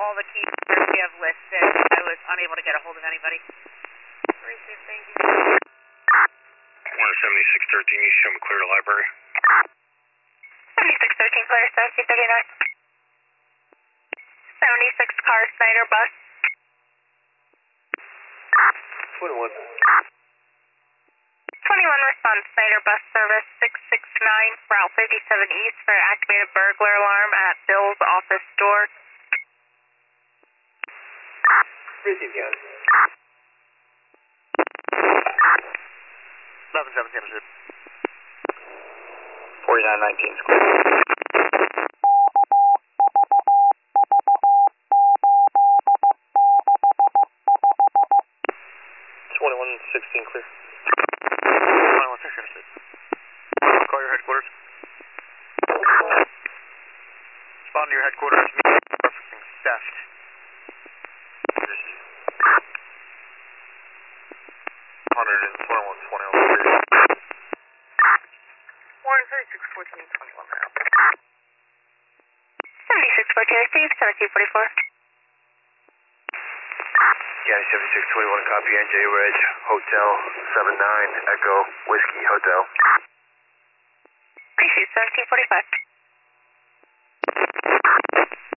all the keys we have listed. I was unable to get a hold of anybody. Receive, thank you. 17613, you show me clear to library. 7613, clear, 1739. 76 car, Snyder bus. 21. 21 response, Snyder bus service 669, Route 57 East for activated burglar alarm at Bill's office door. Receive, yes. 11-17, understood. 4919 is clear. 2116 clear. 21-16, understood. Call your headquarters. Respond to your headquarters. Referencing theft. 7614, receive, 1744. Yeah, 7621, copy NJ Reg, Hotel 79, Echo, Whiskey, Hotel. Receive, 1745.